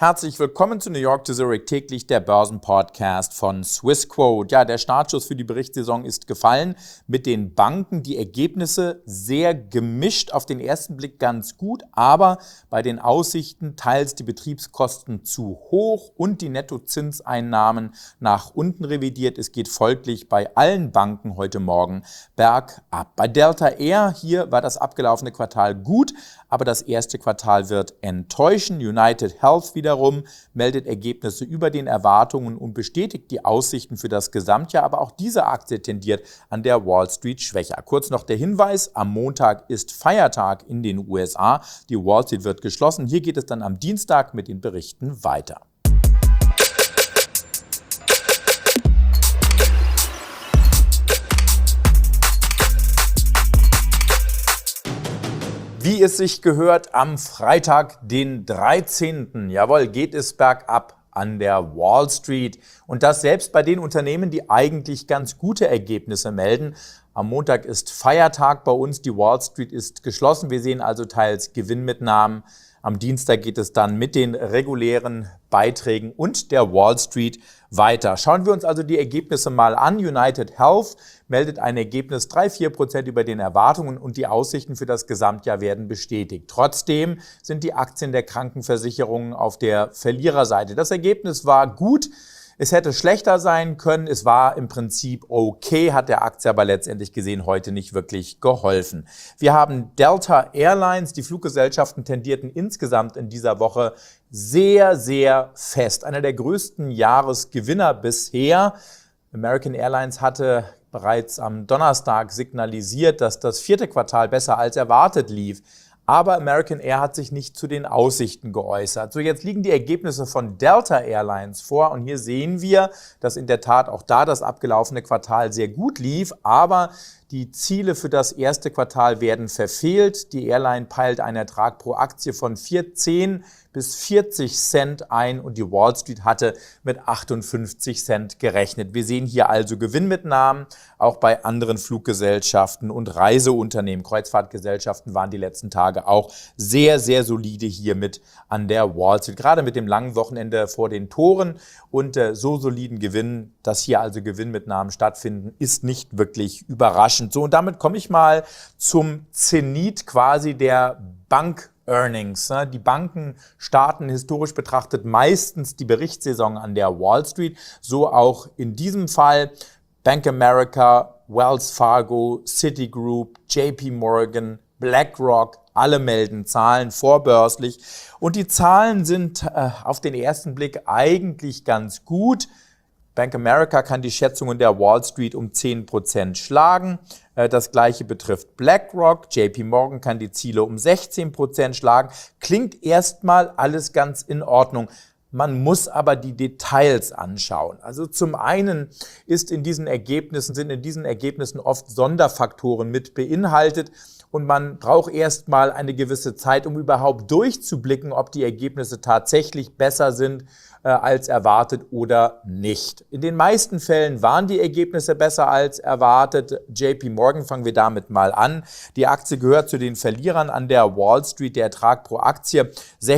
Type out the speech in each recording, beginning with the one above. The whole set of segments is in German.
Herzlich willkommen zu New York to Zurich, täglich der Börsenpodcast von Swissquote. Ja, der Startschuss für die Berichtssaison ist gefallen mit den Banken. Die Ergebnisse sehr gemischt, auf den ersten Blick ganz gut, aber bei den Aussichten teils die Betriebskosten zu hoch und die Nettozinseinnahmen nach unten revidiert. Es geht folglich bei allen Banken heute Morgen bergab. Bei Delta Air, hier war das abgelaufene Quartal gut, aber das erste Quartal wird enttäuschen. United Health wiederum meldet Ergebnisse über den Erwartungen und bestätigt die Aussichten für das Gesamtjahr. Aber auch diese Aktie tendiert an der Wall Street schwächer. Kurz noch der Hinweis, am Montag ist Feiertag in den USA. Die Wall Street wird geschlossen. Hier geht es dann am Dienstag mit den Berichten weiter. Wie es sich gehört, am Freitag, den 13. Jawohl, geht es bergab an der Wall Street. Und das selbst bei den Unternehmen, die eigentlich ganz gute Ergebnisse melden. Am Montag ist Feiertag bei uns, die Wall Street ist geschlossen. Wir sehen also teils Gewinnmitnahmen. Am Dienstag geht es dann mit den regulären Beiträgen und der Wall Street weiter. Schauen wir uns also die Ergebnisse mal an. United Health meldet ein Ergebnis 3-4% über den Erwartungen und die Aussichten für das Gesamtjahr werden bestätigt. Trotzdem sind die Aktien der Krankenversicherungen auf der Verliererseite. Das Ergebnis war gut. Es hätte schlechter sein können. Es war im Prinzip okay, hat der Aktie aber letztendlich gesehen heute nicht wirklich geholfen. Wir haben Delta Airlines. Die Fluggesellschaften tendierten insgesamt in dieser Woche sehr, sehr fest. Einer der größten Jahresgewinner bisher. American Airlines hatte bereits am Donnerstag signalisiert, dass das vierte Quartal besser als erwartet lief. Aber American Air hat sich nicht zu den Aussichten geäußert. So, jetzt liegen die Ergebnisse von Delta Airlines vor und hier sehen wir, dass in der Tat auch da das abgelaufene Quartal sehr gut lief, aber die Ziele für das erste Quartal werden verfehlt. Die Airline peilt einen Ertrag pro Aktie von 14 bis 40 Cent ein und die Wall Street hatte mit 58 Cent gerechnet. Wir sehen hier also Gewinnmitnahmen, auch bei anderen Fluggesellschaften und Reiseunternehmen. Kreuzfahrtgesellschaften waren die letzten Tage auch sehr, sehr solide hier mit an der Wall Street. Gerade mit dem langen Wochenende vor den Toren und so soliden Gewinnen, dass hier also Gewinnmitnahmen stattfinden, ist nicht wirklich überraschend. So, und damit komme ich mal zum Zenit quasi der Bank-Earnings. Die Banken starten historisch betrachtet meistens die Berichtssaison an der Wall Street. So auch in diesem Fall Bank of America, Wells Fargo, Citigroup, JP Morgan, BlackRock, alle melden Zahlen vorbörslich. Und die Zahlen sind auf den ersten Blick eigentlich ganz gut. Bank of America kann die Schätzungen der Wall Street um 10% schlagen. Das Gleiche betrifft BlackRock. JP Morgan kann die Ziele um 16% schlagen. Klingt erstmal alles ganz in Ordnung. Man muss aber die Details anschauen. Also zum einen sind in diesen Ergebnissen oft Sonderfaktoren mit beinhaltet. Und man braucht erstmal eine gewisse Zeit, um überhaupt durchzublicken, ob die Ergebnisse tatsächlich besser sind als erwartet oder nicht. In den meisten Fällen waren die Ergebnisse besser als erwartet. JP Morgan, fangen wir damit mal an. Die Aktie gehört zu den Verlierern an der Wall Street. Der Ertrag pro Aktie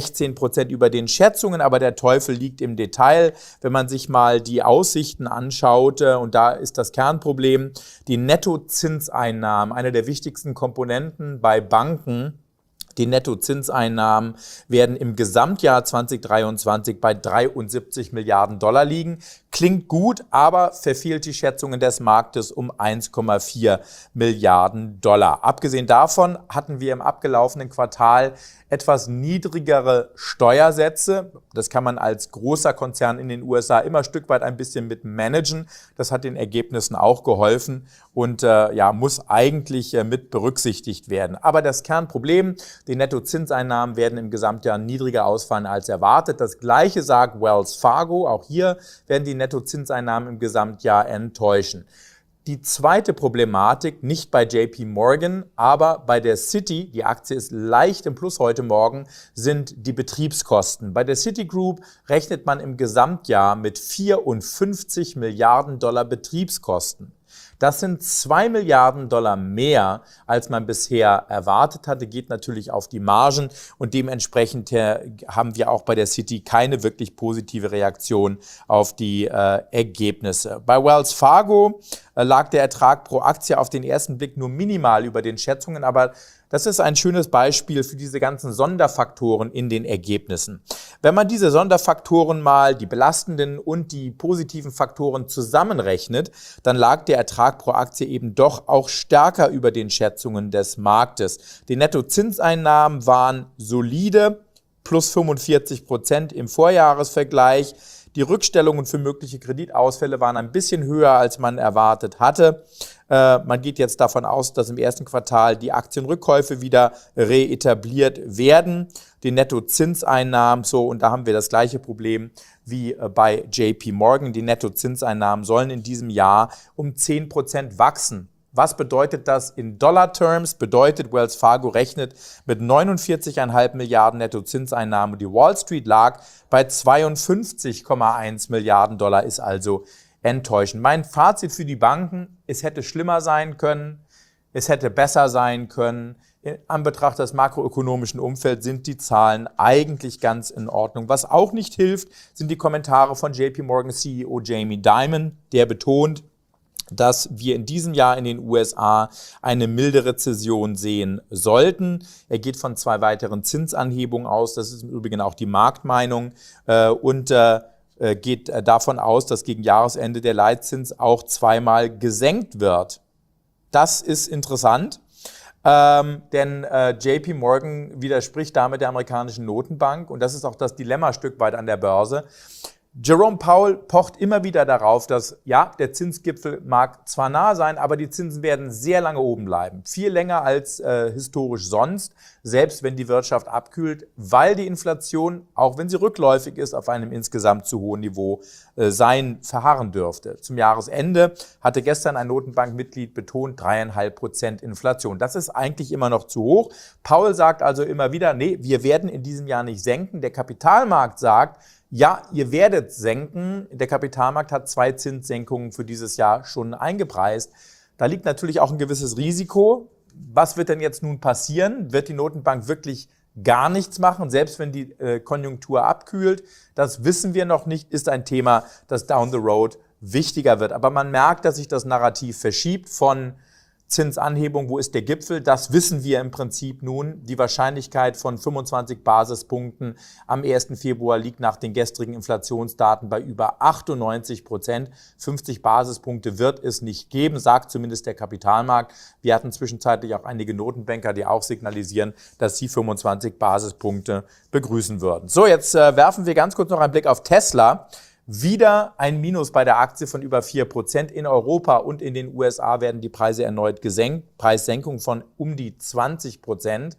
16% über den Schätzungen, aber der Teufel liegt im Detail. Wenn man sich mal die Aussichten anschaut, und da ist das Kernproblem, die Nettozinseinnahmen, eine der wichtigsten Komponenten bei Banken. Die Nettozinseinnahmen werden im Gesamtjahr 2023 bei 73 Milliarden Dollar liegen. Klingt gut, aber verfehlt die Schätzungen des Marktes um 1,4 Milliarden Dollar. Abgesehen davon hatten wir im abgelaufenen Quartal etwas niedrigere Steuersätze. Das kann man als großer Konzern in den USA immer ein Stück weit ein bisschen mit managen. Das hat den Ergebnissen auch geholfen und muss eigentlich mit berücksichtigt werden. Aber das Kernproblem, die Nettozinseinnahmen werden im Gesamtjahr niedriger ausfallen als erwartet. Das Gleiche sagt Wells Fargo. Auch hier werden die Nettozinseinnahmen im Gesamtjahr enttäuschen. Die zweite Problematik, nicht bei JP Morgan, aber bei der Citi, die Aktie ist leicht im Plus heute Morgen, sind die Betriebskosten. Bei der Citigroup rechnet man im Gesamtjahr mit 54 Milliarden Dollar Betriebskosten. Das sind 2 Milliarden Dollar mehr, als man bisher erwartet hatte, geht natürlich auf die Margen und dementsprechend haben wir auch bei der Citi keine wirklich positive Reaktion auf die Ergebnisse. Bei Wells Fargo lag der Ertrag pro Aktie auf den ersten Blick nur minimal über den Schätzungen, aber das ist ein schönes Beispiel für diese ganzen Sonderfaktoren in den Ergebnissen. Wenn man diese Sonderfaktoren mal, die belastenden und die positiven Faktoren zusammenrechnet, dann lag der Ertrag pro Aktie eben doch auch stärker über den Schätzungen des Marktes. Die Nettozinseinnahmen waren solide, plus 45% im Vorjahresvergleich. Die Rückstellungen für mögliche Kreditausfälle waren ein bisschen höher, als man erwartet hatte. Man geht jetzt davon aus, dass im ersten Quartal die Aktienrückkäufe wieder reetabliert werden. Die Nettozinseinnahmen, und da haben wir das gleiche Problem wie bei JP Morgan. Die Nettozinseinnahmen sollen in diesem Jahr um 10% wachsen. Was bedeutet das in Dollar-Terms? Bedeutet, Wells Fargo rechnet mit 49,5 Milliarden Nettozinseinnahmen. Die Wall Street lag bei 52,1 Milliarden Dollar, ist also enttäuschend. Mein Fazit für die Banken: Es hätte schlimmer sein können, es hätte besser sein können. In Anbetracht des makroökonomischen Umfelds sind die Zahlen eigentlich ganz in Ordnung. Was auch nicht hilft, sind die Kommentare von JP Morgan CEO Jamie Dimon, der betont, dass wir in diesem Jahr in den USA eine milde Rezession sehen sollten. Er geht von 2 weiteren Zinsanhebungen aus, das ist im Übrigen auch die Marktmeinung, und geht davon aus, dass gegen Jahresende der Leitzins auch 2-mal gesenkt wird. Das ist interessant, denn JP Morgan widerspricht damit der amerikanischen Notenbank und das ist auch das Dilemma ein Stück weit an der Börse. Jerome Powell pocht immer wieder darauf, dass der Zinsgipfel mag zwar nah sein, aber die Zinsen werden sehr lange oben bleiben. Viel länger als historisch sonst, selbst wenn die Wirtschaft abkühlt, weil die Inflation, auch wenn sie rückläufig ist, auf einem insgesamt zu hohen Niveau verharren dürfte. Zum Jahresende hatte gestern ein Notenbankmitglied betont, 3,5% Inflation. Das ist eigentlich immer noch zu hoch. Powell sagt also immer wieder, nee, wir werden in diesem Jahr nicht senken. Der Kapitalmarkt sagt, ja, ihr werdet senken. Der Kapitalmarkt hat 2 Zinssenkungen für dieses Jahr schon eingepreist. Da liegt natürlich auch ein gewisses Risiko. Was wird denn jetzt nun passieren? Wird die Notenbank wirklich gar nichts machen, selbst wenn die Konjunktur abkühlt? Das wissen wir noch nicht, ist ein Thema, das down the road wichtiger wird. Aber man merkt, dass sich das Narrativ verschiebt von Zinsanhebung, wo ist der Gipfel? Das wissen wir im Prinzip nun. Die Wahrscheinlichkeit von 25 Basispunkten am 1. Februar liegt nach den gestrigen Inflationsdaten bei über 98%. 50 Basispunkte wird es nicht geben, sagt zumindest der Kapitalmarkt. Wir hatten zwischenzeitlich auch einige Notenbanker, die auch signalisieren, dass sie 25 Basispunkte begrüßen würden. So, jetzt werfen wir ganz kurz noch einen Blick auf Tesla. Wieder ein Minus bei der Aktie von über 4%. In Europa und in den USA werden die Preise erneut gesenkt. Preissenkung von um die 20%.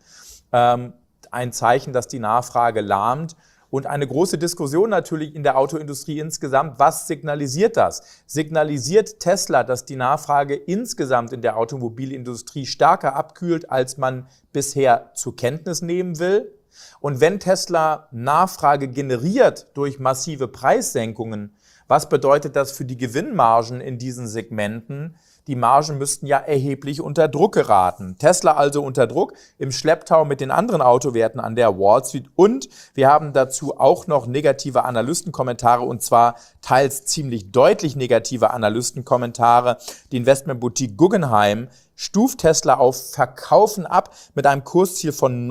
Ein Zeichen, dass die Nachfrage lahmt. Und eine große Diskussion natürlich in der Autoindustrie insgesamt. Was signalisiert das? Signalisiert Tesla, dass die Nachfrage insgesamt in der Automobilindustrie stärker abkühlt, als man bisher zur Kenntnis nehmen will? Und wenn Tesla Nachfrage generiert durch massive Preissenkungen, was bedeutet das für die Gewinnmargen in diesen Segmenten? Die Margen müssten ja erheblich unter Druck geraten. Tesla also unter Druck im Schlepptau mit den anderen Autowerten an der Wall Street. Und wir haben dazu auch noch negative Analystenkommentare und zwar teils ziemlich deutlich negative Analystenkommentare. Die Investmentboutique Guggenheim stuft Tesla auf Verkaufen ab mit einem Kursziel von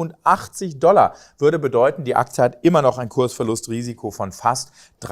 $89. Würde bedeuten, die Aktie hat immer noch ein Kursverlustrisiko von fast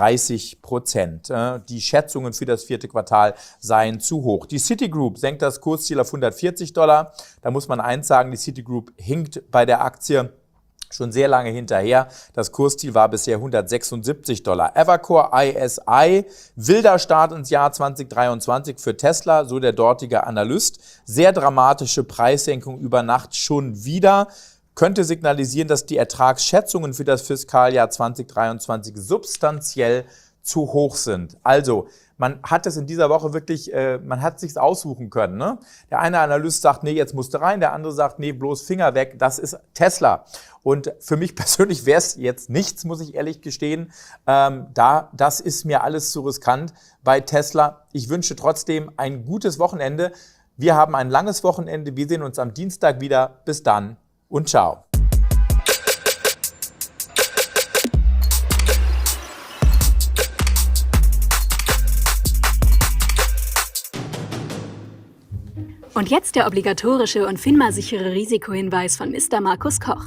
30%. Die Schätzungen für das 4. Quartal seien zu hoch. Die Citigroup senkt das Kursziel auf $140. Da muss man eins sagen, die Citigroup hinkt bei der Aktie schon sehr lange hinterher. Das Kursziel war bisher $176. Evercore ISI, wilder Start ins Jahr 2023 für Tesla, so der dortige Analyst. Sehr dramatische Preissenkung über Nacht schon wieder. Könnte signalisieren, dass die Ertragsschätzungen für das Fiskaljahr 2023 substanziell zu hoch sind. Also, man hat es in dieser Woche wirklich, man hat es sich aussuchen können. Ne? Der eine Analyst sagt, nee, jetzt musst du rein, der andere sagt, nee, bloß Finger weg, das ist Tesla. Und für mich persönlich wäre es jetzt nichts, muss ich ehrlich gestehen. Das ist mir alles zu riskant bei Tesla. Ich wünsche trotzdem ein gutes Wochenende. Wir haben ein langes Wochenende. Wir sehen uns am Dienstag wieder. Bis dann und ciao. Und jetzt der obligatorische und FINMA-sichere Risikohinweis von Mr. Markus Koch.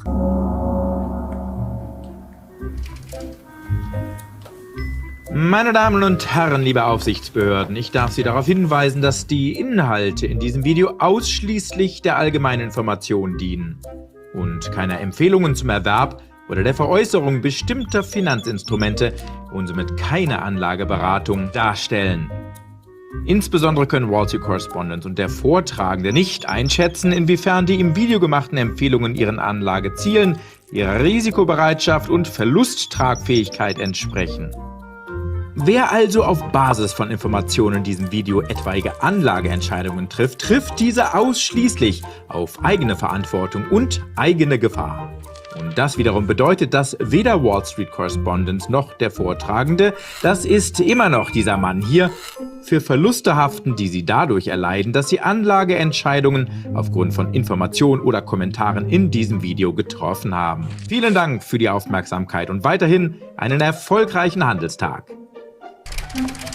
Meine Damen und Herren, liebe Aufsichtsbehörden, ich darf Sie darauf hinweisen, dass die Inhalte in diesem Video ausschließlich der allgemeinen Information dienen und keine Empfehlungen zum Erwerb oder der Veräußerung bestimmter Finanzinstrumente und somit keine Anlageberatung darstellen. Insbesondere können Wall Street Correspondent und der Vortragende nicht einschätzen, inwiefern die im Video gemachten Empfehlungen ihren Anlagezielen, ihrer Risikobereitschaft und Verlusttragfähigkeit entsprechen. Wer also auf Basis von Informationen in diesem Video etwaige Anlageentscheidungen trifft, trifft diese ausschließlich auf eigene Verantwortung und eigene Gefahr. Und das wiederum bedeutet, dass weder Wall Street Correspondent noch der Vortragende, das ist immer noch dieser Mann hier, für Verluste haften, die sie dadurch erleiden, dass sie Anlageentscheidungen aufgrund von Informationen oder Kommentaren in diesem Video getroffen haben. Vielen Dank für die Aufmerksamkeit und weiterhin einen erfolgreichen Handelstag.